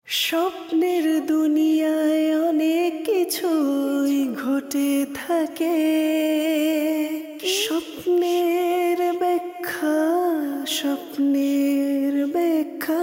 স্বপ্নের দুনিয়ায় অনেক কিছুই ঘটে থাকে, স্বপ্নের ব্যাখ্যা, স্বপ্নের ব্যাখ্যা।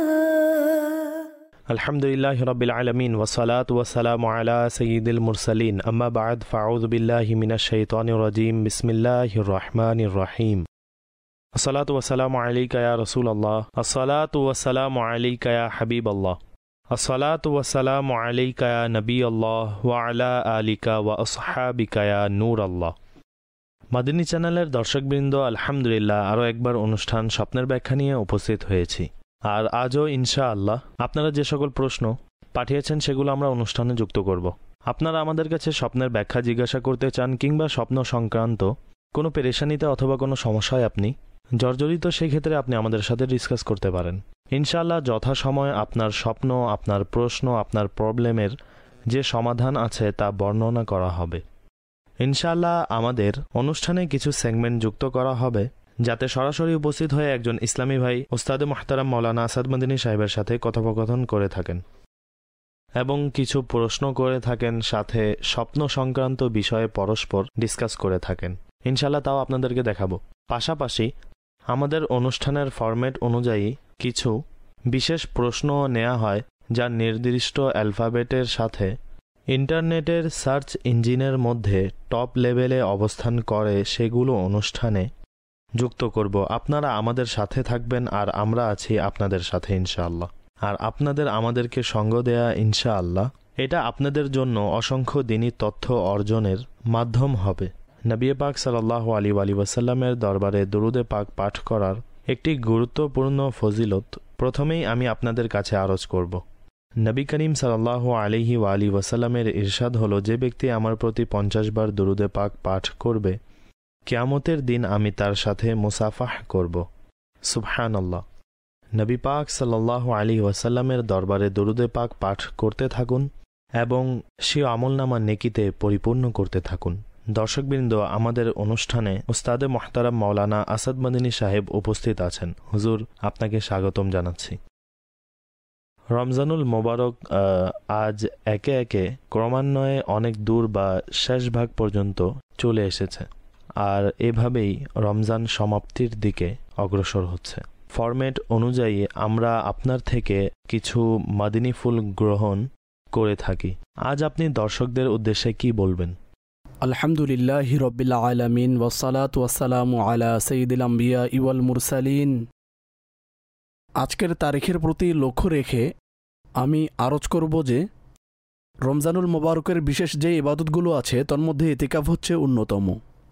আলহামদুলিল্লাহি রাব্বিল আলামিন ওয়াসসালাতু ওয়াসসালামু আলা সাইয়্যিদিল মুরসালিন আম্মা বা'দ ফাআউযু বিল্লাহি মিনাশ শাইতানির রাজীম বিসমিল্লাহির রহমানির রহিম। আসসালাতু ওয়াসসালামু আলাইকা ইয়া রাসূলুল্লাহ, আসসালাতু ওয়াসসালামু আলাইকা ইয়া হাবিবাল্লাহ, আসসালাতু ওয়াসসালামু আলাইকা ইয়া নবিয়াল্লাহ ওয়া আলা আলিকা ওয়া আসহাবিকা ইয়া নূরাল্লাহ। মাদানী চ্যানেলের দর্শকবৃন্দ, আলহামদুলিল্লাহ আরও একবার অনুষ্ঠান স্বপ্নের ব্যাখ্যা নিয়ে উপস্থিত হয়েছি। আর আজও ইনশাআল্লাহ আপনারা যে সকল প্রশ্ন পাঠিয়েছেন সেগুলো আমরা অনুষ্ঠানে যুক্ত করব। আপনারা আমাদের কাছে স্বপ্নের ব্যাখ্যা জিজ্ঞাসা করতে চান কিংবা স্বপ্ন সংক্রান্ত কোনো পেরেশানিতে অথবা কোনো সমস্যায় আপনি জর্জরিত, সেই ক্ষেত্রে আপনি আমাদের সাথে ডিসকাস করতে পারেন। ইনশাআল্লাহ যথাসময়ে আপনার স্বপ্ন, আপনার প্রশ্ন, আপনার প্রবলেমের যে সমাধান আছে তা বর্ণনা করা হবে। ইনশাআল্লাহ আমাদের অনুষ্ঠানে কিছু সেগমেন্ট যুক্ত করা হবে যাতে সরাসরি উপস্থিত হয়ে একজন ইসলামী ভাই ওস্তাদে মুহতারাম মাওলানা আসাদ মাদানী সাহেবের সাথে কথোপকথন করে থাকেন এবং কিছু প্রশ্ন করে থাকেন, সাথে স্বপ্ন সংক্রান্ত বিষয়ে পরস্পর ডিসকাস করে থাকেন। ইনশাআল্লাহ তাও আপনাদেরকে দেখাবো। পাশাপাশি আমাদের অনুষ্ঠানের ফরম্যাট অনুযায়ী কিছু বিশেষ প্রশ্ন নেওয়া হয় যা নির্দিষ্ট অ্যালফাবেটের সাথে ইন্টারনেটের সার্চ ইঞ্জিনের মধ্যে টপ লেভেলে অবস্থান করে, সেগুলো অনুষ্ঠানে যুক্ত করব। আপনারা আমাদের সাথে থাকবেন আর আমরা আছি আপনাদের সাথে ইনশাআল্লাহ। আর আপনাদের আমাদেরকে সঙ্গ দেয়া ইনশাআল্লাহ এটা আপনাদের জন্য অসংখ্য দিনী তথ্য অর্জনের মাধ্যম হবে। নবী পাক সাল্লাল্লাহু আলাইহি ওয়াসাল্লামের দরবারে দুরুদে পাক পাঠ করার একটি গুরুত্বপূর্ণ ফজিলত প্রথমেই আমি আপনাদের কাছে আরজ করব। নবী করিম সাল্লাল্লাহু আলাইহি ওয়াসাল্লামের ইরশাদ হলো, যে ব্যক্তি আমার প্রতি 50 বার দুরুদে পাক পাঠ করবে, কিয়ামতের দিন আমি তার সাথে মুসাফাহ করব। সুবহানাল্লাহ। নবী পাক সাল্লাল্লাহু আলাইহি ওয়াসাল্লামের দরবারে দুরুদে পাক পাঠ করতে থাকুন এবং সে আমলনামা নেকিতে পরিপূর্ণ করতে থাকুন। দর্শকবৃন্দ, আমাদের অনুষ্ঠানে উস্তাদে মুহতারাম মাওলানা আসাদ মাদানী সাহেব উপস্থিত আছেন। হুজুর, আপনাকে স্বাগতম জানাচ্ছি। রমজানুল মোবারক আজ একে একে ক্রমান্বয়ে অনেক দূর বা শেষ ভাগ পর্যন্ত চলে এসেছে, আর এভাবেই রমজান সমাপ্তির দিকে অগ্রসর হচ্ছে। ফরম্যাট অনুযায়ী আমরা আপনার থেকে কিছু মাদিনী ফুল গ্রহণ করে থাকি। আজ আপনি দর্শকদের উদ্দেশ্যে কি বলবেন? আলহামদুলিল্লাহি রাব্বিল আলামিন ওয়াসসালাতু ওয়াসসালামু আলা সাইয়্যিদিল আম্বিয়া ওয়াল মুরসালিন। আজকের তারিখের প্রতি লক্ষ্য রেখে আমি আরজ করব যে রমজানুল মোবারকের বিশেষ যে ইবাদতগুলো আছে তার মধ্যে ইতিকাফ হচ্ছে অন্যতম।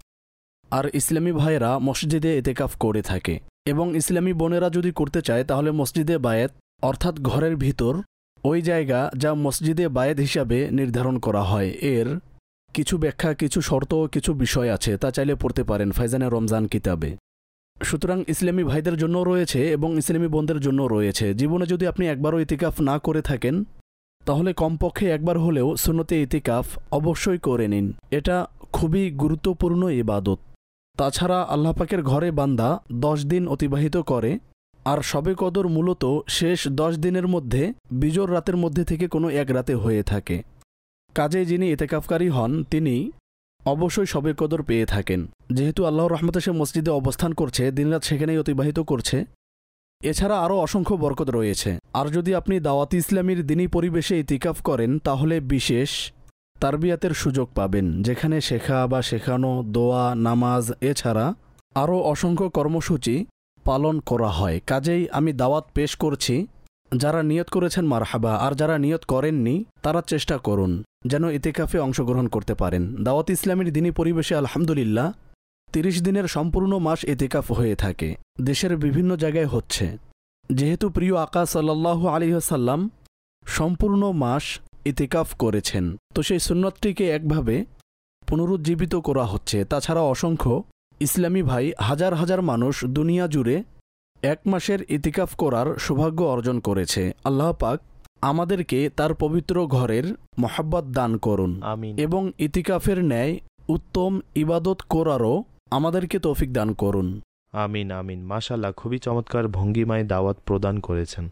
আর ইসলামী ভাইয়েরা মসজিদে ইতিকাফ করে থাকে এবং ইসলামী বোনেরা যদি করতে চায় তাহলে মসজিদে বায়েত, অর্থাৎ ঘরের ভিতর ওই জায়গা যা মসজিদে বায়েত হিসাবে নির্ধারণ করা হয়, এর কিছু ব্যাখ্যা, কিছু শর্ত, কিছু বিষয় আছে, তা চাইলে পড়তে পারেন ফাইজানে রমজান কিতাবে। সুতরাং ইসলামী ভাইদের জন্য রয়েছে এবং ইসলামী বোনদের জন্য রয়েছে। জীবনে যদি আপনি একবারও ইতিকাফ না করে থাকেন তাহলে কমপক্ষে একবার হলেও সুন্নতে ইতিকাফ অবশ্যই করে নিন। এটা খুবই গুরুত্বপূর্ণ ইবাদত। তাছাড়া আল্লাহ পাকের ঘরে বান্দা 10 দিন অতিবাহিত করে, আর শবে কদর মূলত শেষ 10 দিনের মধ্যে বিজোর রাতের মধ্যে থেকে কোনো এক রাতে হয়ে থাকে। কাজেই যিনি ইতিকাফকারী হন তিনি অবশ্যই শবে কদর পেয়ে থাকেন। যেহেতু আল্লাহর রহমতে সে মসজিদে অবস্থান করছে, দিনরাত সেখানেই অতিবাহিত করছে, এছাড়া আরও অসংখ্য বরকত রয়েছে। আর যদি আপনি দাওয়াতি ইসলামীর দিনী পরিবেশে ইতিকাফ করেন তাহলে বিশেষ তারবিয়াতের সুযোগ পাবেন, যেখানে শেখা বা শেখানো, দোয়া, নামাজ এছাড়া আরও অসংখ্য কর্মসূচি পালন করা হয়। কাজেই আমি দাওয়াত পেশ করছি, যারা নিয়ত করেছেন মারহাবা, আর যারা নিয়ত করেননি তারা চেষ্টা করুন যেন ইতিকাফে অংশগ্রহণ করতে পারেন। দাওয়াত ইসলামীর দিনী পরিবেশে আলহামদুলিল্লাহ 30 দিনের সম্পূর্ণ মাস ইতিকাফ হয়ে থাকে, দেশের বিভিন্ন জায়গায় হচ্ছে। যেহেতু প্রিয় আকা সাল্লাল্লাহু আলাইহি ওয়াসাল্লাম সম্পূর্ণ মাস ইতিকাফ করেছেন, তো সেই সুন্নতটিকে একভাবে পুনরুজ্জীবিত করা হচ্ছে। তাছাড়া অসংখ্য ইসলামী ভাই, হাজার হাজার মানুষ দুনিয়া জুড়ে 1 মাসের ইতিকাফ করার সৌভাগ্য অর্জন করেছে। আল্লাহ পাক আমাদেরকে তার পবিত্র ঘরের মহাব্বত দান করুন, আমিন। এবং ইতিকাফের ন্যায় উত্তম ইবাদত করারও আমাদেরকে তৌফিক দান করুন। আমিন আমিন। মাশাআল্লাহ, খুবই চমৎকার ভঙ্গিমায় দাওয়াত প্রদান করেছেন।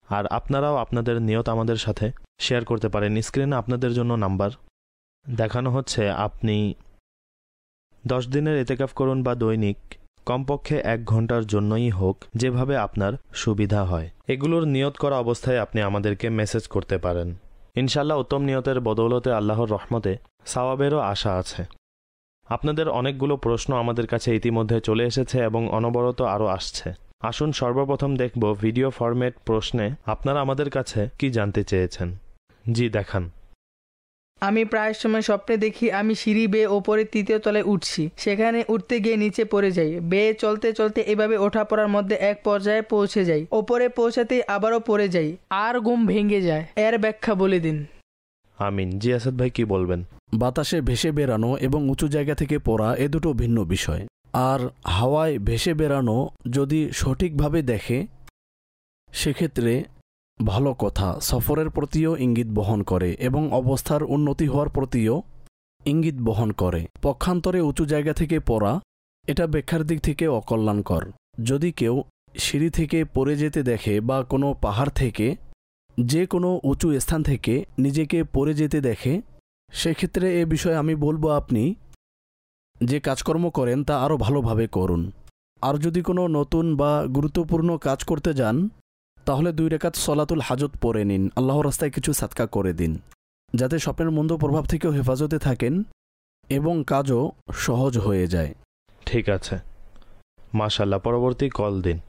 আর আপনারাও আপনাদের নিয়ত আমাদের সাথে শেয়ার করতে পারেন। স্ক্রিনে আপনাদের জন্য নাম্বার দেখানো হচ্ছে। আপনি 10 দিনের ইতিকাফ করুন বা দৈনিক কমপক্ষে 1 ঘন্টার জন্যই হোক, যেভাবে আপনার সুবিধা হয়। এগুলোর নিয়ত করা অবস্থায় আপনি আমাদেরকে মেসেজ করতে পারেন। ইনশাল্লাহ উত্তম নিয়তের বদৌলতে আল্লাহর রহমতে সওয়াবেরও আশা আছে। আপনাদের অনেকগুলো প্রশ্ন আমাদের কাছে ইতিমধ্যে চলে এসেছে এবং অনবরত আরও আসছে। আসুন সর্বপ্রথম দেখব ভিডিও ফরম্যাট প্রশ্নে আপনারা আমাদের কাছে কি জানতে চেয়েছেন। জি দেখান। আমি প্রায় সময় স্বপ্নে দেখি আমি সিঁড়ি বেয়ে ওপরে 3য় তলায় উঠছি, সেখানে উঠতে গিয়ে নিচে পড়ে যাই। বেয়ে চলতে চলতে এভাবে ওঠা পড়ার মধ্যে এক পর্যায়ে পৌঁছে যাই, ওপরে পৌঁছাতেই আবারও পড়ে যাই, আর ঘুম ভেঙে যায়। এর ব্যাখ্যা বলে দিন। আমিন। জি আসাদ ভাই কি বলবেন? বাতাসে ভেসে বেরানো এবং উঁচু জায়গা থেকে পড়া এ দুটো ভিন্ন বিষয়। আর হাওয়ায় ভেসে বেরানো যদি সঠিকভাবে দেখে সেক্ষেত্রে ভালো কথা, সফরের প্রতিও ইঙ্গিত বহন করে এবং অবস্থার উন্নতি হওয়ার প্রতিও ইঙ্গিত বহন করে। পক্ষান্তরে উঁচু জায়গা থেকে পড়া এটা ব্যাখ্যার দিক থেকে অকল্যাণকর। যদি কেউ সিঁড়ি থেকে পড়ে যেতে দেখে বা কোনো পাহাড় থেকে, যে কোনো উঁচু স্থান থেকে নিজেকে পড়ে যেতে দেখে, সেক্ষেত্রে এ বিষয়ে আমি বলবো আপনি যে কাজকর্ম করেন তা আরও ভালোভাবে করুন। আর যদি কোনো নতুন বা গুরুত্বপূর্ণ কাজ করতে যান তাহলে 2 রাকাত সলাতুল হাজত পড়ে নিন, আল্লাহর রাস্তায় কিছু সাদকা করে দিন, যাতে স্বপ্নের মন্দ প্রভাব থেকেও হেফাজতে থাকেন এবং কাজও সহজ হয়ে যায়। ঠিক আছে, মাশাআল্লাহ। পরবর্তী কল দিন।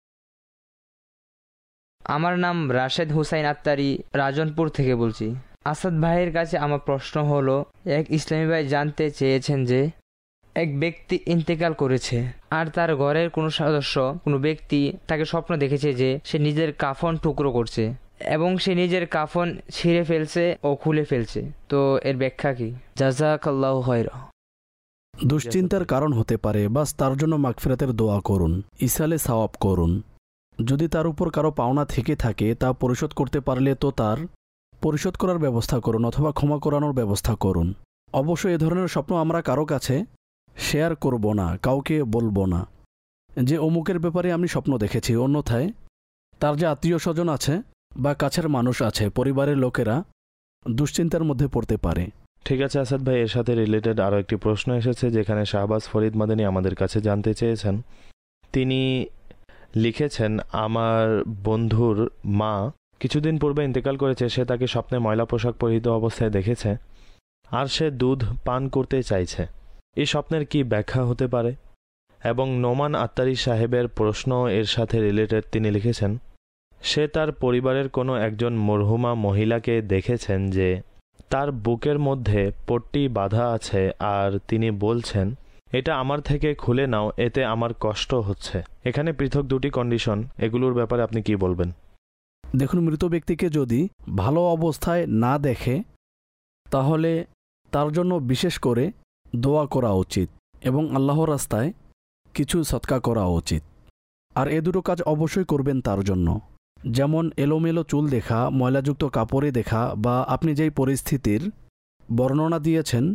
আমার নাম রাশেদ হুসাইন আত্তারি, রাজনপুর থেকে বলছি। আসাদ ভাইয়ের কাছে আমার প্রশ্ন হলো, এক ইসলামী ভাই জানতে চেয়েছেন যে এক ব্যক্তি ইন্তেকাল করেছে আর তার ঘরের কোনো সদস্য, কোনো ব্যক্তি তাকে স্বপ্ন দেখেছে যে সে নিজের কাফন টুকরো করছে এবং সে নিজের কাফন ছিঁড়ে ফেলছে ও খুলে ফেলছে। তো এর ব্যাখ্যা কি? জাযাকাল্লাহু খায়রা। দুশ্চিন্তার কারণ হতে পারে, বাস তার জন্য মাগফিরাতের দোয়া করুন, ইসালে সাওয়াব করুন। যদি তার উপর কারো পাওনা থেকে থাকে তা পরিশোধ করতে পারলে তো তার পরিশোধ করার ব্যবস্থা করুন অথবা ক্ষমা করানোর ব্যবস্থা করুন। অবশ্যই এ ধরনের স্বপ্ন আমরা কারো কাছে শেয়ার করব না, কাউকে বলবো না যে অমুকের ব্যাপারে আমি স্বপ্ন দেখেছি। অন্যথায় তার যে আত্মীয় স্বজন আছে বা কাছের মানুষ আছে, পরিবারের লোকেরা দুশ্চিন্তার মধ্যে পড়তে পারে। ঠিক আছে আসাদ ভাই, এর সাথে রিলেটেড আরও একটি প্রশ্ন এসেছে যেখানে শাহবাজ ফরিদ মাদানী আমাদের কাছে জানতে চেয়েছেন। তিনি লিখেছেন, আমার বন্ধুর মা কিছুদিন পূর্বে ইন্তেকাল করেছে। সে তাকে স্বপ্নে ময়লা পোশাক পরিহিত অবস্থায় দেখেছে আর সে দুধ পান করতে চাইছে। এই স্বপ্নের কি ব্যাখ্যা হতে পারে? এবং নোমান আত্তারি সাহেবের প্রশ্ন এর সাথে রিলেটেড। তিনি লিখেছেন, সে তার পরিবারের কোনো একজন মরহুমা মহিলাকে দেখেছেন যে তার বুকের মধ্যে পট্টি বাঁধা আছে আর তিনি বলছেন, এটা আমার থেকে খুলে নাও, এতে আমার কষ্ট হচ্ছে। এখানে পৃথক 2টি কন্ডিশন, এগুলোর ব্যাপারে আপনি কি বলবেন? দেখুন, মৃত ব্যক্তিকে যদি ভালো অবস্থায় না দেখে তাহলে তার জন্য বিশেষ করে দোয়া করা উচিত এবং আল্লাহর রাস্তায় কিছু সদকা করা উচিত। আর এ দুটো কাজ অবশ্যই করবেন তার জন্য, যেমন এলোমেলো চুল দেখা, ময়লাযুক্ত কাপড়ে দেখা বা আপনি যেই পরিস্থিতির বর্ণনা দিয়েছেন,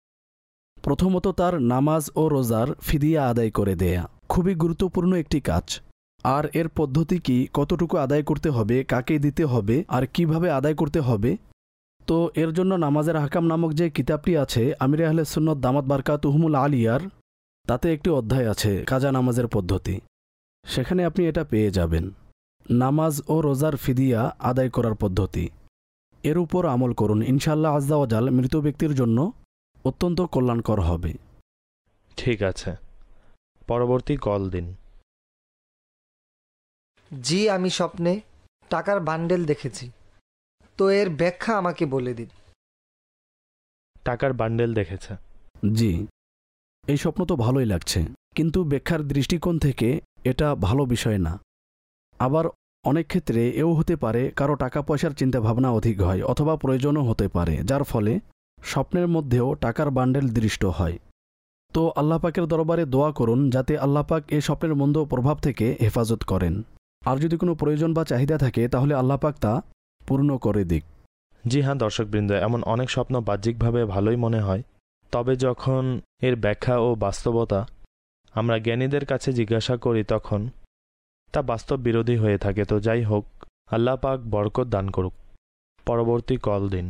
প্রথমত তার নামাজ ও রোজার ফিদিয়া আদায় করে দেয়া খুবই গুরুত্বপূর্ণ একটি কাজ। আর এর পদ্ধতি কি, কতটুকু আদায় করতে হবে, কাকে দিতে হবে আর কিভাবে আদায় করতে হবে, তো এর জন্য নামাজের হাকাম নামক যে কিতাবটি আছে আমিরে আহলে সুন্নাত দামাত বারকাতুহুমুল আলিয়ার, তাতে একটি অধ্যায় আছে কাজা নামাজের পদ্ধতি। সেখানে আপনি এটা পেয়ে যাবেন, নামাজ ও রোজার ফিদিয়া আদায় করার পদ্ধতি। এর উপর আমল করুন, ইনশাআল্লাহ আজ্জা ওয়াজাল মৃত ব্যক্তির জন্য অত্যন্ত কল্যাণকর হবে। ঠিক আছে, পরবর্তী কল দিন। জি, আমি স্বপ্নে টাকার বান্ডেল দেখেছি, তো এর ব্যাখ্যা আমাকে বলে দিন। টাকার বান্ডেল দেখেছে? জি, এই স্বপ্ন তো ভালোই লাগছে, কিন্তু ব্যাখ্যার দৃষ্টিকোণ থেকে এটা ভালো বিষয় না। আবার অনেক ক্ষেত্রে এও হতে পারে কারো টাকা পয়সার চিন্তাভাবনা অধিক হয় অথবা প্রয়োজনও হতে পারে, যার ফলে স্বপ্নের মধ্যেও টাকার বান্ডেল দৃষ্ট হয়। তো আল্লাহ পাকের দরবারে দোয়া করুন যাতে আল্লাহ পাক এই স্বপ্নের মন্দ প্রভাব থেকে হেফাজত করেন। আর যদি কোনো প্রয়োজন বা চাহিদা থাকে তাহলে আল্লাহ পাক তা পূর্ণ করে দিক। জি হ্যাঁ দর্শকবৃন্দ, এমন অনেক স্বপ্ন বাহ্যিকভাবে ভালোই মনে হয়, তবে যখন এর ব্যাখ্যা ও বাস্তবতা আমরা জ্ঞানীদের কাছে জিজ্ঞাসা করি তখন তা বাস্তব বিরোধী হয়ে থাকে। তো যাই হোক, আল্লাহ পাক বরকত দান করুক। পরবর্তী কল দিন।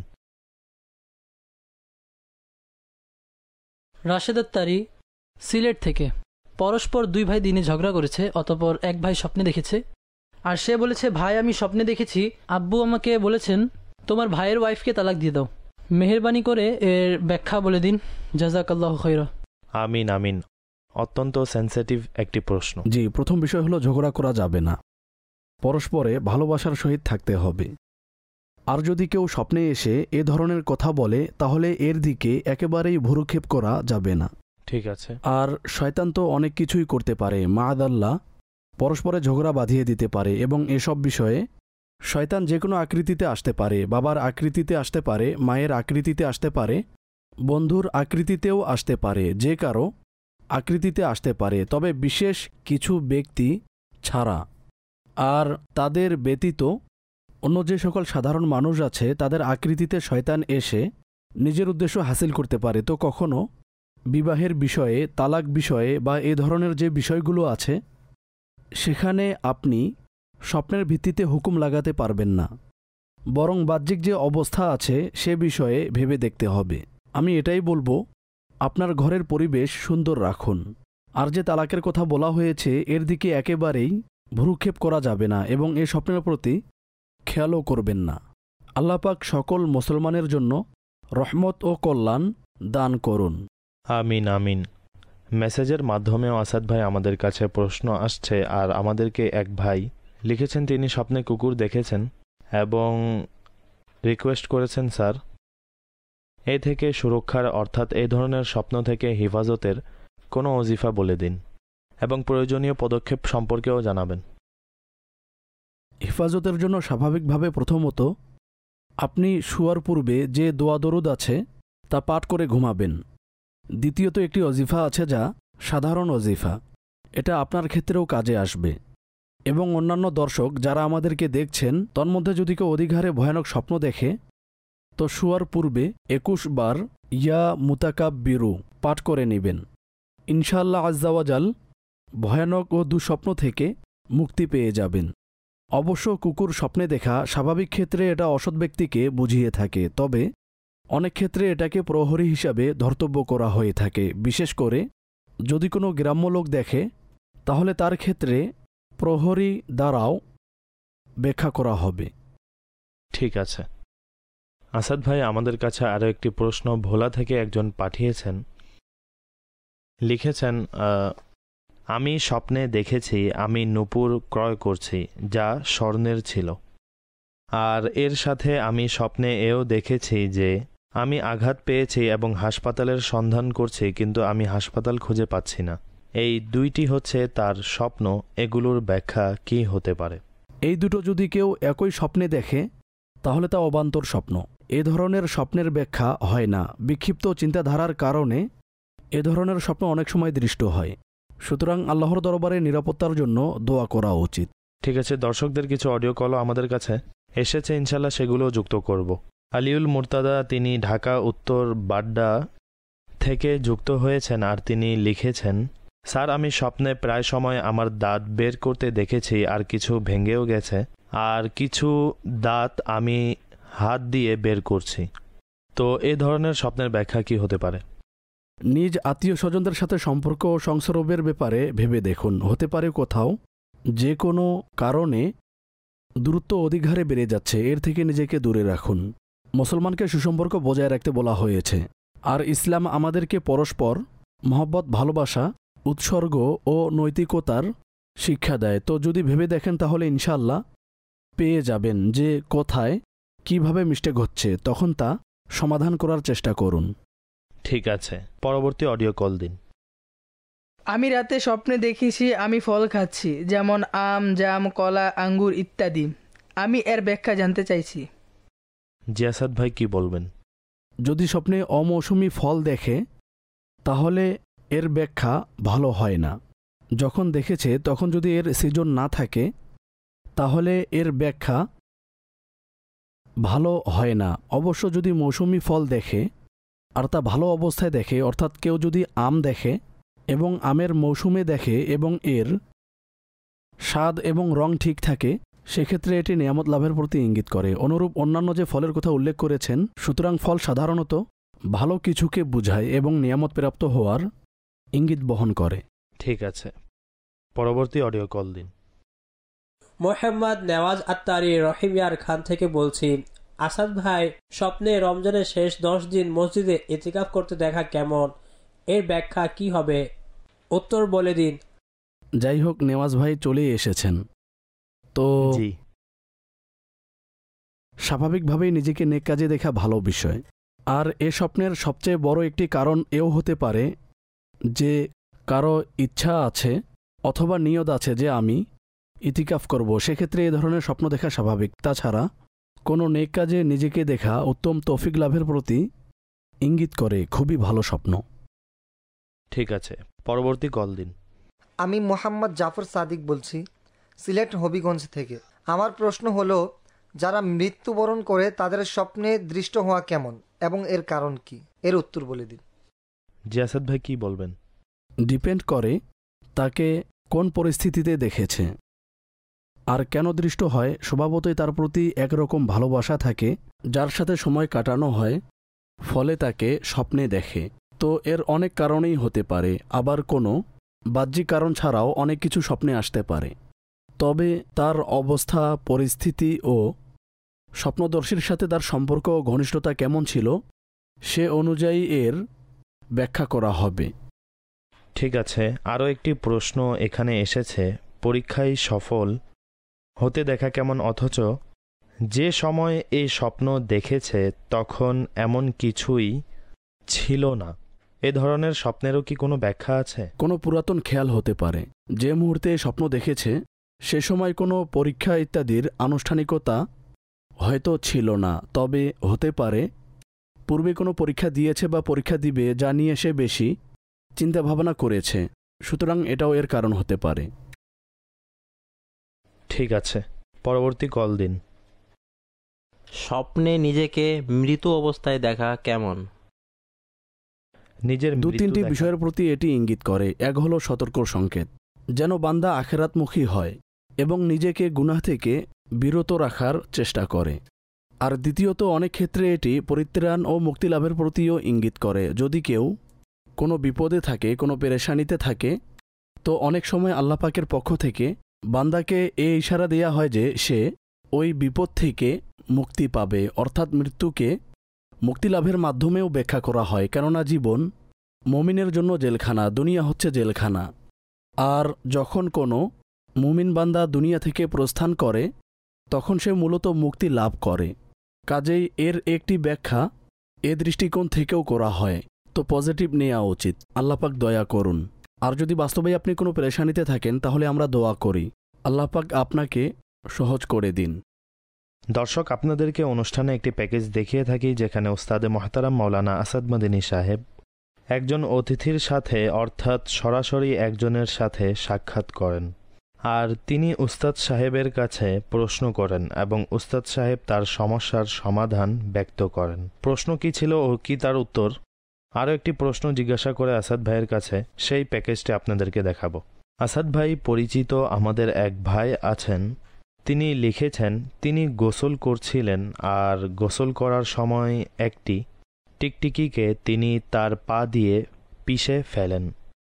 রাশেদ আত্তারি, সিলেট থেকে। পরস্পর দুই ভাই দিনে ঝগড়া করেছে, অতঃপর এক ভাই স্বপ্নে দেখেছে। আর সে বলেছে, ভাই আমি স্বপ্নে দেখেছি আব্বু আমাকে বলেছেন তোমার ভাইয়ের ওয়াইফকে তালাক দিয়ে দাও। মেহেরবানি করে এর ব্যাখ্যা বলে দিন, জাযাকাল্লাহু খাইরা। আমিন আমিন। অত্যন্ত সেন্সিটিভ একটি প্রশ্ন। জি, প্রথম বিষয় হলো ঝগড়া করা যাবে না, পরস্পরে ভালোবাসার সহিত থাকতে হবে। আর যদি কেউ স্বপ্নে এসে এ ধরনের কথা বলে তাহলে এর দিকে একেবারেই ভ্রুক্ষেপ করা যাবে না। ঠিক আছে। আর শয়তান তো অনেক কিছুই করতে পারে, মাআদাল্লাহ, পরস্পরে ঝগড়া বাঁধিয়ে দিতে পারে। এবং এসব বিষয়ে শয়তান যে কোনো আকৃতিতে আসতে পারে, বাবার আকৃতিতে আসতে পারে, মায়ের আকৃতিতে আসতে পারে, বন্ধুর আকৃতিতেও আসতে পারে, যে কারো আকৃতিতে আসতে পারে, তবে বিশেষ কিছু ব্যক্তি ছাড়া। আর তাদের ব্যতীত অন্য যে সকল সাধারণ মানুষ আছে তাদের আকৃতিতে শয়তান এসে নিজের উদ্দেশ্য হাসিল করতে পারে। তো কখনো বিবাহের বিষয়ে, তালাক বিষয়ে বা এ ধরনের যে বিষয়গুলো আছে সেখানে আপনি স্বপ্নের ভিত্তিতে হুকুম লাগাতে পারবেন না, বরং বাহ্যিক যে অবস্থা আছে সে বিষয়ে ভেবে দেখতে হবে। আমি এটাই বলবো, আপনার ঘরের পরিবেশ সুন্দর রাখুন। আর যে তালাকের কথা বলা হয়েছে এর দিকে একেবারেই ভ্রুক্ষেপ করা যাবে না এবং এ স্বপ্নের প্রতি খেয়ালও করবেন না। আল্লাহ পাক সকল মুসলমানের জন্য রহমত ও কল্যাণ দান করুন। আমিন আমিন। মেসেজের মাধ্যমেও আসাদ ভাই আমাদের কাছে প্রশ্ন আসছে। আর আমাদেরকে এক ভাই লিখেছেন তিনি স্বপ্নে কুকুর দেখেছেন এবং রিকোয়েস্ট করেছেন, স্যার এ থেকে সুরক্ষার অর্থাৎ এই ধরনের স্বপ্ন থেকে হেফাজতের কোনো ওজিফা বলে দিন এবং প্রয়োজনীয় পদক্ষেপ সম্পর্কেও জানাবেন। হেফাজতের জন্য স্বাভাবিকভাবে প্রথমত আপনি শোয়ার পূর্বে যে দোয়া দরুদ আছে তা পাঠ করে ঘুমাবেন। দ্বিতীয়ত একটি ওজিফা আছে যা সাধারণ ওজিফা, এটা আপনার ক্ষেত্রেও কাজে আসবে। এবং অন্যান্য দর্শক যারা আমাদেরকে দেখছেন তন্মধ্যে যদি কেউ অধিকারে ভয়ানক স্বপ্ন দেখে তো শোয়ার পূর্বে 21 বার ইয়া মুতাকাব্বিরু পাঠ করে নেবেন। ইনশাআল্লাহ আজ্জাওয়াজাল ভয়ানক ও দুঃস্বপ্ন থেকে মুক্তি পেয়ে যাবেন। অবশ্য কুকুর স্বপ্নে দেখা স্বাভাবিক ক্ষেত্রে এটা অসৎ ব্যক্তিকে বুঝিয়ে থাকে, তবে অনেক ক্ষেত্রে এটাকে প্রহরী হিসাবে ধর্তব্য করা হয়ে থাকে। বিশেষ করে যদি কোনো গ্রাম্য লোক দেখে তাহলে তার ক্ষেত্রে প্রহরী দ্বারাও ব্যাখ্যা করা হবে। ঠিক আছে। আসাদ ভাই আমাদের কাছে আরও একটি প্রশ্ন ভোলা থেকে একজন পাঠিয়েছেন। লিখেছেন, আমি স্বপ্নে দেখেছি আমি নূপুর ক্রয় করছি যা স্বর্ণের ছিল। আর এর সাথে আমি স্বপ্নে এও দেখেছি যে আমি আঘাত পেয়েছি এবং হাসপাতালের সন্ধান করছি, কিন্তু আমি হাসপাতাল খুঁজে পাচ্ছি না। এই দুইটি হচ্ছে তার স্বপ্ন, এগুলোর ব্যাখ্যা কি হতে পারে? এই দুটো যদি কেউ একই স্বপ্নে দেখে তাহলে তা অবান্তর স্বপ্ন। এ ধরনের স্বপ্নের ব্যাখ্যা হয় না। বিক্ষিপ্ত চিন্তাধারার কারণে এ ধরনের স্বপ্ন অনেক সময় দৃষ্ট হয়। সুতরাং আল্লাহর দরবারে নিরাপত্তার জন্য দোয়া করা উচিত। ঠিক আছে, দর্শকদের কিছু অডিও কলও আমাদের কাছে এসেছে, ইনশাল্লাহ সেগুলো যুক্ত করব। আলিউল মুর্তাদা, তিনি ঢাকা উত্তর বাড্ডা থেকে যুক্ত হয়েছেন। আর তিনি লিখেছেন, স্যার আমি স্বপ্নে প্রায় সময় আমার দাঁত বের করতে দেখেছি, আর কিছু ভেঙেও গেছে, আর কিছু দাঁত আমি হাত দিয়ে বের করছি। তো এ ধরনের স্বপ্নের ব্যাখ্যা কি হতে পারে? নিজ আত্মীয় স্বজনদের সাথে সম্পর্ক ও সংসর্গের ব্যাপারে ভেবে দেখুন। হতে পারে কোথাও যে কোনো কারণে দূরত্ব অধিক হারে বেড়ে যাচ্ছে, এর থেকে নিজেকে দূরে রাখুন। মুসলমানকে সুসম্পর্ক বজায় রাখতে বলা হয়েছে। আর ইসলাম আমাদেরকে পরস্পর মহব্বত, ভালোবাসা, উৎসর্গ ও নৈতিকতার শিক্ষা দেয়। তো যদি ভেবে দেখেন তাহলে ইনশাআল্লাহ পেয়ে যাবেন যে কোথায় কিভাবে মিস্টেক হচ্ছে, তখন তা সমাধান করার চেষ্টা করুন। ঠিক আছে, পরবর্তী অডিও কল দিন। আমি রাতে স্বপ্নে দেখেছি আমি ফল খাচ্ছি, যেমন আম, জাম, কলা, আঙ্গুর ইত্যাদি। আমি এর ব্যাখ্যা জানতে চাইছি। জি আসাদ ভাই, কি বলবেন? যদি স্বপ্নে অমৌসুমি ফল দেখে তাহলে এর ব্যাখ্যা ভালো হয় না। যখন দেখেছে তখন যদি এর সিজন না থাকে তাহলে এর ব্যাখ্যা ভালো হয় না। অবশ্য যদি মৌসুমি ফল দেখে আর তা ভালো অবস্থায় দেখে, অর্থাৎ কেউ যদি আম দেখে এবং আমের মৌসুমে দেখে এবং এর স্বাদ এবং রং ঠিক থাকে, সেক্ষেত্রে এটি নিয়ামত লাভের প্রতি ইঙ্গিত করে। অনুরূপ অন্যান্য যে ফলের কথা উল্লেখ করেছেন, সুতরাং ফল সাধারণত ভালো কিছুকে বুঝায় এবং নিয়ামত প্রাপ্ত হওয়ার ইঙ্গিত বহন করে। ঠিক আছে, পরবর্তী অডিও কল দিন। মোহাম্মদ নেওয়াজ আত্তারি রহিমিয়ার খান থেকে বলছি, আসাদ ভাই, স্বপ্নে রমজানের শেষ 10 দিন মসজিদে ইতিকাফ করতে দেখা কেমন, এর ব্যাখ্যা কি হবে? উত্তর বলে দিন। যাই হোক, নেওয়াজ ভাই চলেই এসেছেন, তো জি, স্বাভাবিকভাবেই নিজেকে নেক কাজে দেখা ভালো বিষয়। আর এ স্বপ্নের সবচেয়ে বড় একটি কারণ এও হতে পারে যে কারো ইচ্ছা আছে অথবা নিয়ত আছে যে আমি ইতিকাফ করব, সেক্ষেত্রে এ ধরনের স্বপ্ন দেখা স্বাভাবিক। তাছাড়া কোনো নেক কাজে নিজেকে দেখা উত্তম তৌফিক লাভের প্রতি ইঙ্গিত করে, খুবই ভালো স্বপ্ন। ঠিক আছে, পরবর্তী কল দিন। আমি মোহাম্মদ জাফর সাদিক বলছি, সিলেট হবিগঞ্জ থেকে। আমার প্রশ্ন হলো, যারা মৃত্যুবরণ করে তাদের স্বপ্নে দৃষ্ট হওয়া কেমন এবং এর কারণ কি, এর উত্তর বলে দিন। জি আসাদ ভাই, কি বলবেন? ডিপেন্ড করে তাকে কোন পরিস্থিতিতে দেখেছে আর কেন দৃষ্ট হয়। স্বভাবতই তার প্রতি একরকম ভালোবাসা থাকে, যার সাথে সময় কাটানো হয়, ফলে তাকে স্বপ্নে দেখে। তো এর অনেক কারণেই হতে পারে, আবার কোনো বাহ্যিক কারণ ছাড়াও অনেক কিছু স্বপ্নে আসতে পারে। তবে তার অবস্থা, পরিস্থিতি ও স্বপ্নদর্শীর সাথে তার সম্পর্ক ও ঘনিষ্ঠতা কেমন ছিল সে অনুযায়ী এর ব্যাখ্যা করা হবে। ঠিক আছে, আরও একটি প্রশ্ন এখানে এসেছে, পরীক্ষায় সফল হতে দেখা কেমন, অথচ যে সময় এই স্বপ্ন দেখেছে তখন এমন কিছুই ছিল না, এ ধরনের স্বপ্নেরও কি কোনো ব্যাখ্যা আছে? কোনো পুরাতন খেয়াল হতে পারে। যে মুহূর্তে স্বপ্ন দেখেছে সে সময় কোনো পরীক্ষা ইত্যাদির আনুষ্ঠানিকতা হয়তো ছিল না, তবে হতে পারে পূর্বে কোনো পরীক্ষা দিয়েছে বা পরীক্ষা দিবে, যা নিয়ে সে বেশি চিন্তাভাবনা করেছে, সুতরাং এটাও এর কারণ হতে পারে। ঠিক আছে, পরবর্তী কল দিন। স্বপ্নে নিজেকে মৃত অবস্থায় দেখা কেমন? নিজের দু তিনটি বিষয়ের প্রতি এটি ইঙ্গিত করে। এক হলো সতর্কর সংকেত, যেন বান্দা আখেরাতমুখী হয় এবং নিজেকে গুনাহ থেকে বিরত রাখার চেষ্টা করে। আর দ্বিতীয়ত, অনেক ক্ষেত্রে এটি পরিত্রাণ ও মুক্তি লাভের প্রতিও ইঙ্গিত করে। যদি কেউ কোনো বিপদে থাকে, কোনো পেরেশানিতে থাকে, তো অনেক সময় আল্লাহ পাকের পক্ষ থেকে বান্দাকে এই ইশারা দেয়া হয় যে সে ওই বিপদ থেকে মুক্তি পাবে, অর্থাৎ মৃত্যুকে মুক্তিলাভের মাধ্যমেও ব্যাখ্যা করা হয়। কেননা জীবন মুমিনের জন্য জেলখানা, দুনিয়া হচ্ছে জেলখানা। আর যখন কোনো মুমিন বান্দা দুনিয়া থেকে প্রস্থান করে তখন সে মূলত মুক্তি লাভ করে। কাজেই এর একটি ব্যাখ্যা এ দৃষ্টিকোণ থেকেও করা হয়। তো পজিটিভ নেওয়া উচিত। আল্লাপাক দয়া করুন। আর যদি বাস্তবে আপনি কোনো পেরেশানিতে থাকেন তাহলে আমরা দোয়া করি আল্লাপাক আপনাকে সহজ করে দিন। দর্শক, আপনাদেরকে অনুষ্ঠানে একটি প্যাকেজ দেখিয়ে থাকি যেখানে উস্তাদে মোহতারাম মাওলানা আসাদ মদিনী সাহেব একজন অতিথির সাথে, অর্থাৎ সরাসরি একজনের সাথে সাক্ষাৎ করেন আর তিনি উস্তাদ সাহেবের কাছে প্রশ্ন করেন এবং উস্তাদ সাহেব তার সমস্যার সমাধান ব্যক্ত করেন। প্রশ্ন কি ছিল ও কি তার উত্তর, আরও একটি প্রশ্ন জিজ্ঞাসা করে আসাদ ভাইয়ের কাছে, সেই প্যাকেজটি আপনাদেরকে দেখাবো। আসাদ ভাই পরিচিত আমাদের এক ভাই আছেন, তিনি লিখেছেন তিনি গোসল করছিলেন আর গোসল করার সময় একটি টিকটিকিকে তিনি তার পা দিয়ে পিষে ফেলেন।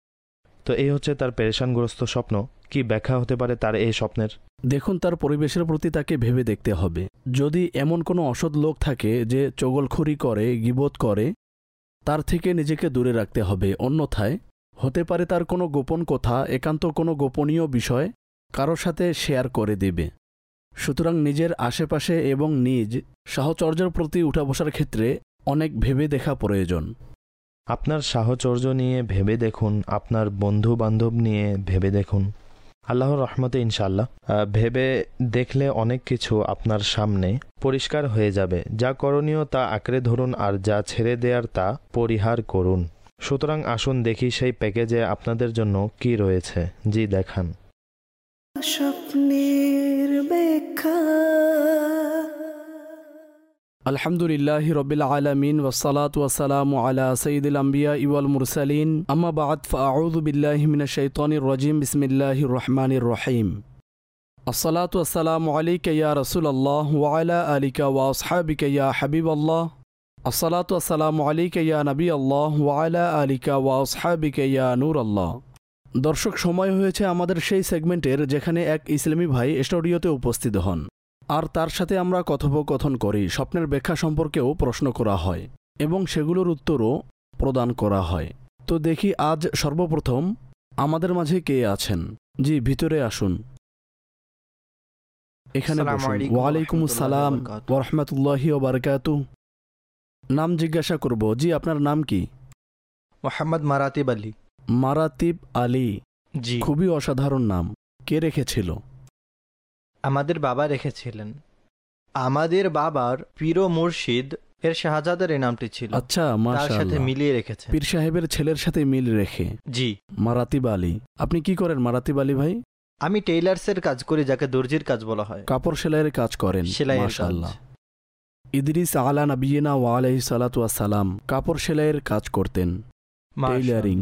তো এই হচ্ছে তার পেরেশানগ্রস্ত স্বপ্ন। কি ব্যাখ্যা হতে পারে তার এই স্বপ্নের? দেখুন, তার পরিবেশের প্রতি তাকে ভেবে দেখতে হবে। যদি এমন কোনো অসৎ লোক থাকে যে চগলখড়ি করে, গীবত করে, তার থেকে নিজেকে দূরে রাখতে হবে। অন্যথায় হতে পারে তার কোনো গোপন কথা, একান্ত কোনো গোপনীয় বিষয় কারোর সাথে শেয়ার করে দেবে। সুতরাং নিজের আশেপাশে এবং নিজ সাহচর্যের প্রতি উঠা বসার ক্ষেত্রে অনেক ভেবে দেখা প্রয়োজন। আপনার সাহচর্য নিয়ে ভেবে দেখুন, আপনার বন্ধু বান্ধব নিয়ে ভেবে দেখুন। আল্লাহর রহমতে ইনশাআল্লাহ ভেবে দেখলে অনেক কিছু আপনার সামনে পরিষ্কার হয়ে যাবে। যা করণীয় তা আঁকড়ে ধরুন আর যা ছেড়ে দেওয়ার তা পরিহার করুন। সুতরাং আসুন দেখি সেই প্যাকেজে আপনাদের জন্য কি রয়েছে। জি দেখান। স্বপ্নের ব্যাখ্যা। আলহামদুলিল্লাহি রব্বিল আলামিন ওয়াসসালাতু ওয়াসসালামু আলা সাইয়্যিদিল আমবিয়া ওয়াল মুরসালিন, আম্মা বা'দ, ফাআউযু বিল্লাহি মিনাশ শাইতানির রাজিম, বিসমিল্লাহির রহমানির রহিম। আসসালাতু আসসালামু আলাইকা ইয়া রাসূলুল্লাহ ওয়া আলা আলিকা ওয়া আসহাবিকা ইয়া হাবিবাল্লাহ। আসসালাতু আসসালামু আলাইকা ইয়া নবী আল্লাহ ওয়া আলা আলিকা ওয়া আসহাবিকা ইয়া নূর আল্লাহ। দর্শক, সময় হয়েছে আমাদের সেই সেগমেন্টের যেখানে এক ইসলামী ভাই স্টুডিওতে উপস্থিত হন আর তার সাথে আমরা কথোপকথন করি। স্বপ্নের ব্যাখ্যা সম্পর্কেও প্রশ্ন করা হয় এবং সেগুলোর উত্তরও প্রদান করা হয়। তো দেখি আজ সর্বপ্রথম আমাদের মাঝে কে আছেন। জি, ভিতরে আসুন, এখানে বসুন। ওয়ালাইকুম আসসালাম ওয়া রাহমাতুল্লাহি ওয়া বারাকাতুহু। নাম জিজ্ঞাসা করব। জি, আপনার নাম কি? মোহাম্মদ মারাতিব আলী। মারাতিব আলী, জি। খুবই অসাধারণ নাম। কে রেখেছিল? আমাদের বাবা রেখেছিলেন। আমাদের বাবার পীর ও মুর্শিদ এর শাহজাদার এই নামটি ছিল। আচ্ছা, তার সাথে মাশাআল্লাহ, মিলিয়ে রেখেছে। পীর সাহেবের ছেলের সাথে মিল রেখে। জি। মারাতিব আলী, আপনি কি করেন মারাতিব আলী ভাই? আমি টেইলার্সের কাজ করি, যাকে দর্জির কাজ বলা হয়। কাপড় সেলাইয়ের কাজ করেন? সেলাইয়ের কাজ। মাশাআল্লাহ। ইদ্রিস আলা নবিয়িনা ওয়া আলাইহিস সালাতু ওয়াস সালাম কাপড় সেলাইয়ের কাজ করতেন, টেইলারিং।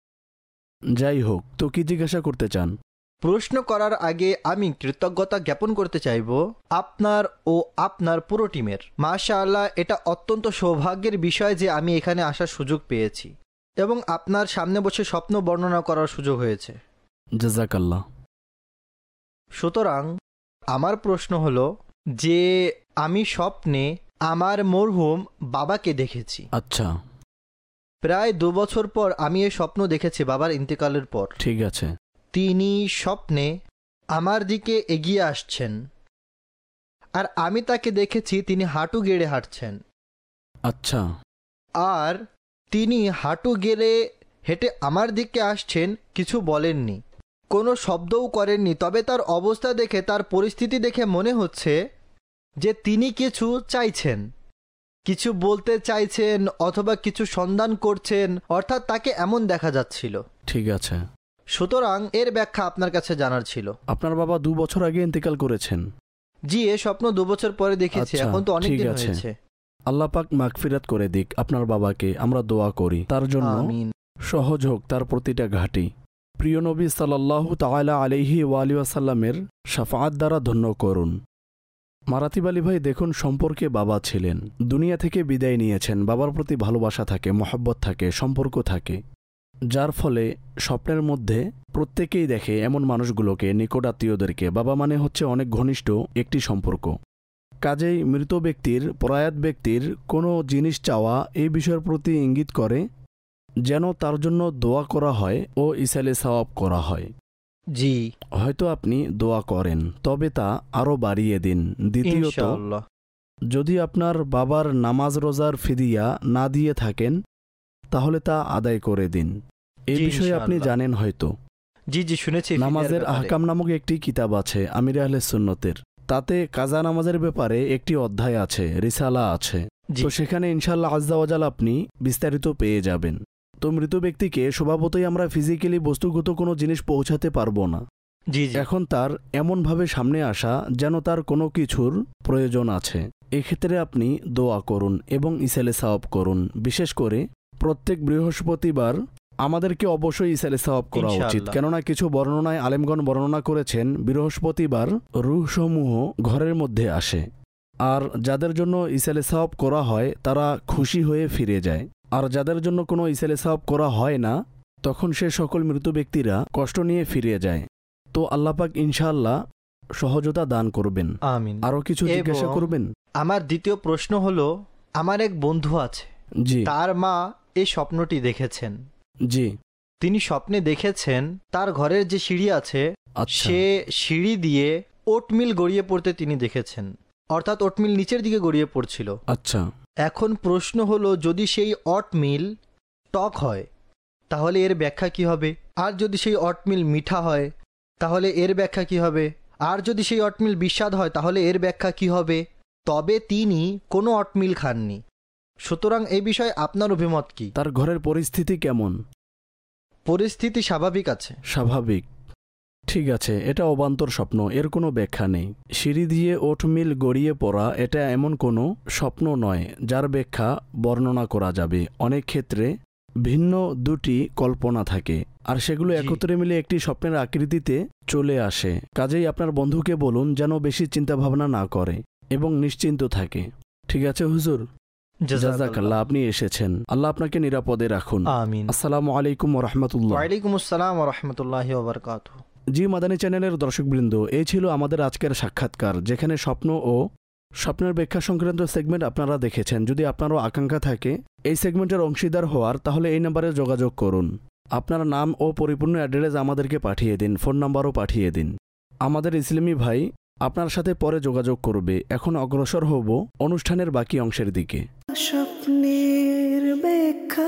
যাই হোক, তো কি জিজ্ঞাসা করতে চান? প্রশ্ন করার আগে আমি কৃতজ্ঞতা জ্ঞাপন করতে চাইব আপনার ও আপনার পুরো টিমের। মাশাআল্লাহ, এটা অত্যন্ত সৌভাগ্যের বিষয় যে আমি এখানে আসার সুযোগ পেয়েছি এবং আপনার সামনে বসে স্বপ্ন বর্ণনা করার সুযোগ হয়েছে। জাযাকাল্লাহ। সুতরাং আমার প্রশ্ন হলো যে আমি স্বপ্নে আমার মরহুম বাবাকে দেখেছি। আচ্ছা, প্রায় 2 বছর পর আমি এই স্বপ্ন দেখেছি বাবার ইন্তেকালের পর। ঠিক আছে। তিনি স্বপ্নে আমার দিকে এগিয়ে আসছেন আর আমি তাকে দেখেছি তিনি হাঁটু গেড়ে হাঁটছেন। আচ্ছা। আর তিনি হাঁটু গেড়ে হেঁটে আমার দিকে আসছেন, কিছু বলেননি, কোনো শব্দও করেননি। তবে তার অবস্থা দেখে, তার পরিস্থিতি দেখে মনে হচ্ছে যে তিনি কিছু চাইছেন, কিছু বলতে চাইছেন অথবা কিছু সন্ধান করছেন, অর্থাৎ তাকে এমন দেখা যাচ্ছিল। ঠিক আছে। সুতরাং এর ব্যাখ্যা আপনার কাছে জানার ছিল। আপনার বাবা 2 বছর আগে ইন্তেকাল করেছেন? জি, এ স্বপ্ন 2 বছর পরে দেখেছি। এখন তো অনেক দিন হয়েছে। আল্লাহ পাক মাগফিরাত করে দিক আপনার বাবাকে, আমরা দোয়া করি তার জন্য আমিন। সহজ হোক তার প্রতিটা ঘাটি। প্রিয় নবী সাল্লাল্লাহু তাআলা আলাইহি ওয়া আলিহি ওয়াসাল্লামের শাফাআত দ্বারা ধন্য করুন। মারাতিব আলী ভাই, দেখুন, সম্পর্কে বাবা ছিলেন, দুনিয়া থেকে বিদায় নিয়েছেন, বাবার প্রতি ভালোবাসা থাকে, মহব্বত থাকে, সম্পর্ক থাকে, যার ফলে স্বপ্নের মধ্যে প্রত্যেকেই দেখে এমন মানুষগুলোকে, নিকট আত্মীয়দেরকে। বাবা মানে হচ্ছে অনেক ঘনিষ্ঠ একটি সম্পর্ক। কাজেই মৃত ব্যক্তির, প্রয়াত ব্যক্তির কোনো জিনিস চাওয়া এই বিষয়ের প্রতি ইঙ্গিত করে যেন তার জন্য দোয়া করা হয় ও ইসালে সওয়াব করা হয়। জি। হয়তো আপনি দোয়া করেন, তবে তা আরও বাড়িয়ে দিন। দ্বিতীয়ত, ইনশাআল্লাহ, যদি আপনার বাবার নামাজ রোজার ফিদিয়া না দিয়ে থাকেন তাহলে তা আদায় করে দিন। এই জি, বিষয়ে আপনি ইনশাআল্লাহ। জানেন হয়তো। জি জি, শুনেছি। নামাজের আহকাম নামক একটি কিতাব আছে আমির আহলে সুন্নতের, তাতে কাজা নামাজের ব্যাপারে একটি অধ্যায় আছে, রিসালা আছে। তো সেখানে ইনশাআল্লাহ আজ্জা ওয়াজাল আপনি বিস্তারিত পেয়ে যাবেন। তো মৃত ব্যক্তিকে স্বভাবতই আমরা ফিজিক্যালি বস্তুগত কোনো জিনিস পৌঁছাতে পারবো না। জি। এখন তার এমনভাবে সামনে আসা যেন তার কোনো কিছুর প্রয়োজন আছে। এক্ষেত্রে আপনি দোয়া করুন এবং ইসালে সওয়াব করুন। বিশেষ করে প্রত্যেক বৃহস্পতিবার আমাদেরকে অবশ্যই ইসালে সওয়াব করা উচিত, কেননা কিছু বর্ণনায় আলেমগণ বর্ণনা করেছেন বৃহস্পতিবার রূহসমূহ ঘরের মধ্যে আসে, আর যাদের জন্য ইসালে সওয়াব করা হয় তারা খুশি হয়ে ফিরে যায়, আর যাদের জন্য কোনো ইসালে সওয়াব করা হয় না তখন সে সকল মৃত ব্যক্তিরা কষ্ট নিয়ে ফিরে যায়। তো আল্লাহ পাক ইনশাআল্লাহ সহজতা দান করবেন। আমিন। আরও কিছু জিজ্ঞাসা করবেন? আমার দ্বিতীয় প্রশ্ন হলো, আমার এক বন্ধু আছে, জি, তার মা এই স্বপ্নটি দেখেছেন। জি। তিনি স্বপ্নে দেখেছেন তার ঘরের যে সিঁড়ি আছে, সে সিঁড়ি দিয়ে ওটমিল গড়িয়ে পড়তে তিনি দেখেছেন, অর্থাৎ ওটমিল নিচের দিকে গড়িয়ে পড়ছিল। আচ্ছা। এখন প্রশ্ন হলো, যদি সেই অটমিল টক হয় তাহলে এর ব্যাখ্যা কি হবে? আর যদি সেই অটমিল মিঠা হয় তাহলে এর ব্যাখ্যা কি হবে? আর যদি সেই অটমিল বিস্বাদ হয় তাহলে এর ব্যাখ্যা কি হবে? তবে তিনি কোনো অটমিল খাননি। সুতরাং এই বিষয়ে আপনার অভিমত কি? তার ঘরের পরিস্থিতি কেমন? পরিস্থিতি স্বাভাবিক আছে। স্বাভাবিক, ঠিক আছে। এটা অবান্তর স্বপ্ন, এর কোনো ব্যাখ্যা নেই। সিঁড়ি দিয়ে ওটমিল গড়িয়ে পড়া এটা এমন কোনো স্বপ্ন নয় যার ব্যাখ্যা বর্ণনা করা যাবে। অনেক ক্ষেত্রে ভিন্ন দুটি কল্পনা থাকে আর সেগুলো একত্রে মিলে একটি স্বপ্নের আকৃতিতে চলে আসে। কাজেই আপনার বন্ধুকে বলুন যেন বেশি চিন্তা ভাবনা না করে এবং নিশ্চিন্ত থাকে। ঠিক আছে হুজুর, জাযাকাল্লাহ, আপনি এসেছেন। আল্লাহ আপনাকে নিরাপদে রাখুন। আমিন। আসসালামু আলাইকুম ওয়া রাহমাতুল্লাহ। ওয়ালাইকুম আসসালাম ওয়া রাহমাতুল্লাহি ওয়া বারাকাতুহু। জি মাদানী চ্যানেলের দর্শকবৃন্দ, এই ছিল আমাদের আজকের সাক্ষাৎকার, যেখানে স্বপ্ন ও স্বপ্নের ব্যাখ্যা সংক্রান্ত সেগমেন্ট আপনারা দেখেছেন। যদি আপনারও আকাঙ্ক্ষা থাকে এই সেগমেন্টের অংশীদার হওয়ার, তাহলে এই নম্বরে যোগাযোগ করুন। আপনার নাম ও পরিপূর্ণ অ্যাড্রেস আমাদেরকে পাঠিয়ে দিন, ফোন নাম্বারও পাঠিয়ে দিন। আমাদের ইসলামী ভাই আপনার সাথে পরে যোগাযোগ করবে। এখন অগ্রসর হব অনুষ্ঠানের বাকি অংশের দিকে। স্বপ্নের ব্যাখ্যা।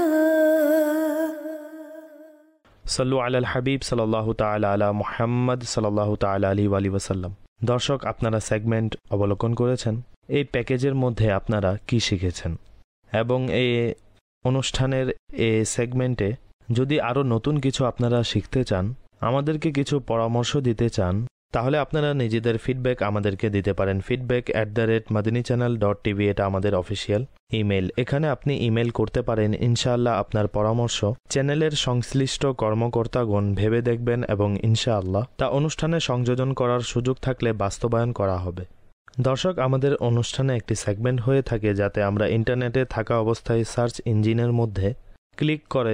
সাল্লু আলাল হাবিব সাল্লাল্লাহু তাআলা আলা মুহাম্মদ সাল্লাল্লাহু তাআলা আলাইহি ওয়া আলিহি ওয়াসাল্লাম। দর্শক, আপনারা সেগমেন্ট অবলোকন করেছেন। এই প্যাকেজের মধ্যে আপনারা কি শিখেছেন এবং এই অনুষ্ঠানের এই সেগমেন্টে যদি আরও নতুন কিছু আপনারা শিখতে চান, আমাদেরকে কিছু পরামর্শ দিতে চান, তাহলে আপনারা নিজেদের ফিডব্যাক আমাদেরকে দিতে পারেন। feedback@madanichannel.tv এটা আমাদের অফিসিয়াল ইমেল। এখানে আপনি ইমেল করতে পারেন। ইনশাআল্লাহ আপনার পরামর্শ চ্যানেলের সংশ্লিষ্ট কর্মকর্তাগণ ভেবে দেখবেন এবং ইনশাআল্লাহ তা অনুষ্ঠানে সংযোজন করার সুযোগ থাকলে বাস্তবায়ন করা হবে। দর্শক, আমাদের অনুষ্ঠানে একটি সেগমেন্ট হয়ে থাকে যাতে আমরা ইন্টারনেটে থাকা অবস্থায় সার্চ ইঞ্জিনের মধ্যে ক্লিক করে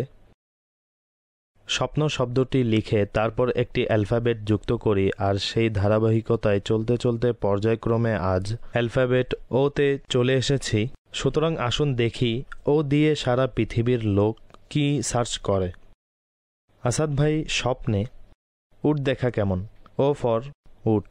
স্বপ্ন শব্দটি লিখে তারপর একটি অ্যালফাবেট যুক্ত করি, আর সেই ধারাবাহিকতায় চলতে চলতে পর্যায়ক্রমে আজ অ্যালফাবেট ওতে চলে এসেছি। সুতরাং আসুন দেখি ও দিয়ে সারা পৃথিবীর লোক কি সার্চ করে। আসাদ ভাই, স্বপ্নে উট দেখা কেমন? ও ফর উট।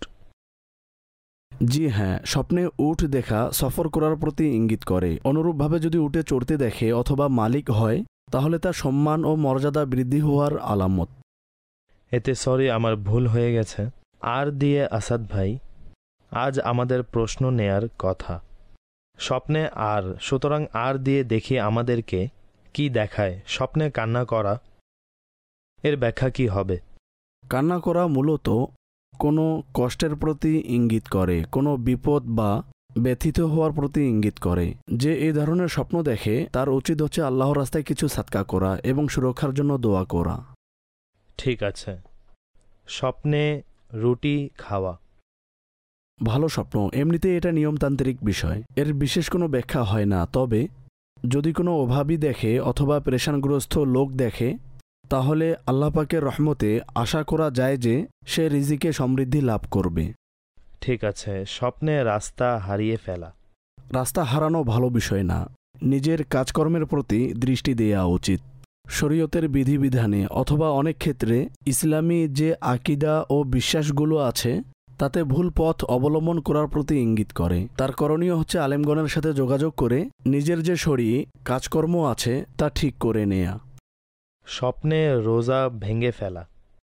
জি হ্যাঁ, স্বপ্নে উট দেখা সফর করার প্রতি ইঙ্গিত করে। অনুরূপভাবে যদি উটে চড়তে দেখে অথবা মালিক হয়, তাহলে তার সম্মান ও মর্যাদা বৃদ্ধি হওয়ার আলামত। এতে সরি, আমার ভুল হয়ে গেছে। আর দিয়ে আসাদ ভাই, আজ আমাদের প্রশ্ন নেয়ার কথা। স্বপ্নে আর, সুতরাং আর দিয়ে দেখি আমাদেরকে কি দেখায়। স্বপ্নে কান্না করা, এর ব্যাখ্যা কি হবে? কান্না করা মূলত কোনো কষ্টের প্রতি ইঙ্গিত করে, কোনো বিপদ বা ব্যথিত হওয়ার প্রতি ইঙ্গিত করে। যে এই ধরনের স্বপ্ন দেখে তার উচিত হচ্ছে আল্লাহর রাস্তায় কিছু সাদকা করা এবং সুরক্ষার জন্য দোয়া করা। ঠিক আছে। স্বপ্নে রুটি খাওয়া ভালো স্বপ্ন। এমনিতে এটা নিয়মতান্ত্রিক বিষয়, এর বিশেষ কোনো ব্যাখ্যা হয় না। তবে যদি কোনো অভাবী দেখে অথবা পেরেশানগ্রস্ত লোক দেখে, তাহলে আল্লাহ পাকের রহমতে আশা করা যায় যে সে রিজিকে সমৃদ্ধি লাভ করবে। ঠিক আছে। স্বপ্নে রাস্তা হারিয়ে ফেলা। রাস্তা হারানো ভালো বিষয় না, নিজের কাজকর্মের প্রতি দৃষ্টি দেওয়া উচিত। শরীয়তের বিধিবিধানে অথবা অনেক ক্ষেত্রে ইসলামী যে আকিদা ও বিশ্বাসগুলো আছে তাতে ভুল পথ অবলম্বন করার প্রতি ইঙ্গিত করে। তার করণীয় হচ্ছে আলেমগণের সাথে যোগাযোগ করে নিজের যে শরীর কাজকর্ম আছে তা ঠিক করে নেয়া। স্বপ্নে রোজা ভেঙে ফেলা।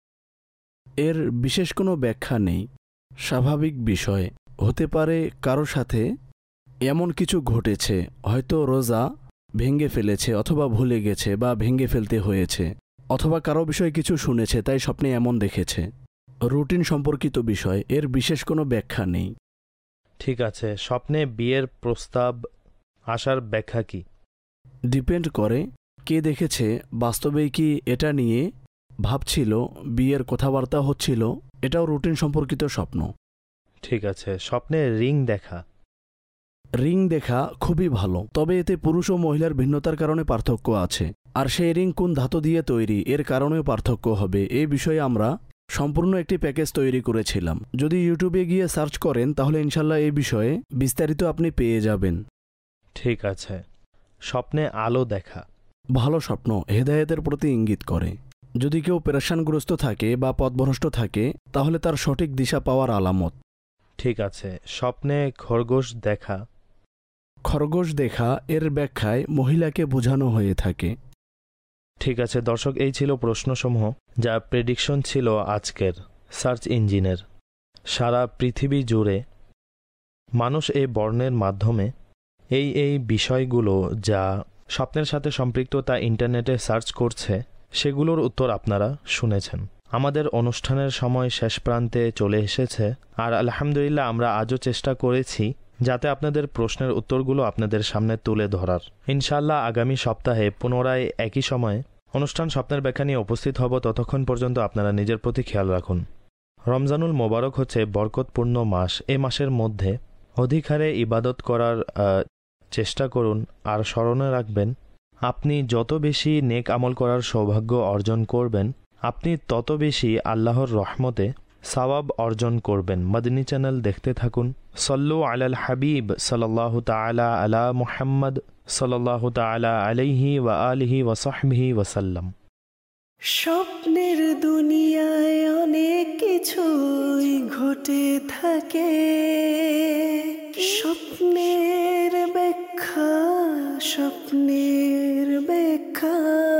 এর বিশেষ কোনো ব্যাখ্যা নেই, স্বাভাবিক বিষয়। হতে পারে কারো সাথে এমন কিছু ঘটেছে, হয়তো রোজা ভেঙে ফেলেছে অথবা ভুলে গেছে বা ভেঙে ফেলতে হয়েছে, অথবা কারো বিষয়ে কিছু শুনেছে তাই স্বপ্নে এমন দেখেছে। রুটিন সম্পর্কিত বিষয়, এর বিশেষ কোনো ব্যাখ্যা নেই। ঠিক আছে। স্বপ্নে বিয়ের প্রস্তাব আসার ব্যাখ্যা কি? ডিপেন্ড করে কে দেখেছে। বাস্তবেই কি এটা নিয়ে ভাবছিল, বিয়ের কথাবার্তা হচ্ছিল, এটাও রুটিন সম্পর্কিত স্বপ্ন। ঠিক আছে। স্বপ্নে রিং দেখা। রিং দেখা খুবই ভালো, তবে এতে পুরুষ ও মহিলার ভিন্নতার কারণে পার্থক্য আছে, আর সেই রিং কোন ধাতু দিয়ে তৈরি এর কারণেও পার্থক্য হবে। এই বিষয়ে আমরা সম্পূর্ণ একটি প্যাকেজ তৈরি করেছিলাম। যদি ইউটিউবে গিয়ে সার্চ করেন তাহলে ইনশাল্লাহ এই বিষয়ে বিস্তারিত আপনি পেয়ে যাবেন। ঠিক আছে। স্বপ্নে আলো দেখা। ভালো স্বপ্ন হেদায়েতের প্রতি ইঙ্গিত করে। যদি কেউ পেরেশানগ্রস্ত থাকে বা পথভ্রষ্ট থাকে তাহলে তার সঠিক দিশা পাওয়ার আলামত। ঠিক আছে। স্বপ্নে খরগোশ দেখা। খরগোশ দেখা এর ব্যাখ্যায় মহিলাকে বোঝানো হয়ে থাকে। ঠিক আছে দর্শক, এই ছিল প্রশ্নসমূহ যা প্রেডিকশন ছিল আজকের সার্চ ইঞ্জিনের। সারা পৃথিবী জুড়ে মানুষ এই বর্ণের মাধ্যমে এই বিষয়গুলো যা স্বপ্নের সাথে সম্পৃক্ত তা ইন্টারনেটে সার্চ করছে, সেগুলোর উত্তর আপনারা শুনেছেন। আমাদের অনুষ্ঠানের সময় শেষ প্রান্তে চলে এসেছে, আর আলহামদুলিল্লাহ আমরা আজও চেষ্টা করেছি যাতে আপনাদের প্রশ্নের উত্তরগুলো আপনাদের সামনে তুলে ধরার। ইনশাআল্লাহ আগামী সপ্তাহে পুনরায় একই সময়ে অনুষ্ঠান স্বপ্নের ব্যাখ্যা নিয়ে উপস্থিত হব। ততক্ষণ পর্যন্ত আপনারা নিজের প্রতি খেয়াল রাখুন। রমজানুল মোবারক হচ্ছে বরকতপূর্ণ মাস। এ মাসের মধ্যে অধিক হারে ইবাদত করার চেষ্টা করুন। আর স্মরণে রাখবেন, আপনি যত বেশি নেক আমল করার সৌভাগ্য অর্জন করবেন, আপনি তত বেশি আল্লাহর রহমতে সওয়াব অর্জন করবেন। মদনী চ্যানেল দেখতে থাকুন। সল্লু আলাল হাবিব সাল্লাল্লাহু তাআলা আলা মুহাম্মদ সাল্লাল্লাহু তাআলা আলাইহি ওয়া আলিহি ওয়া সাহবিহি ওয়া সাল্লাম। স্বপ্নের দুনিয়ায় অনেক কিছুই ঘটে থাকে, স্বপ্নের ব্যাখ্যা, স্বপ্নের ব্যাখ্যা।